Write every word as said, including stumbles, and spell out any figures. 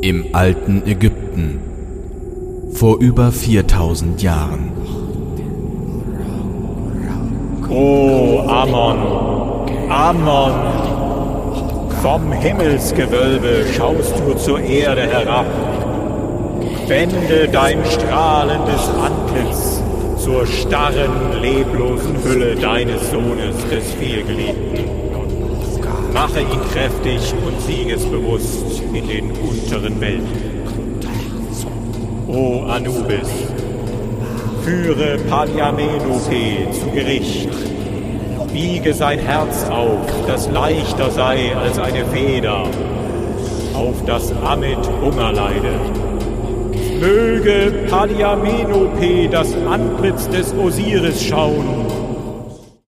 Im alten Ägypten, vor über viertausend Jahren. O Ammon, Ammon, vom Himmelsgewölbe schaust du zur Erde herab. Wende dein strahlendes Antlitz zur starren, leblosen Hülle deines Sohnes, des Vielgeliebten. Mache ihn kräftig und siegesbewusst in den unteren Welten. O Anubis, führe Paliamenope zu Gericht. Biege sein Herz auf, das leichter sei als eine Feder, auf das Ammit Hunger leide. Möge Paliamenope das Antlitz des Osiris schauen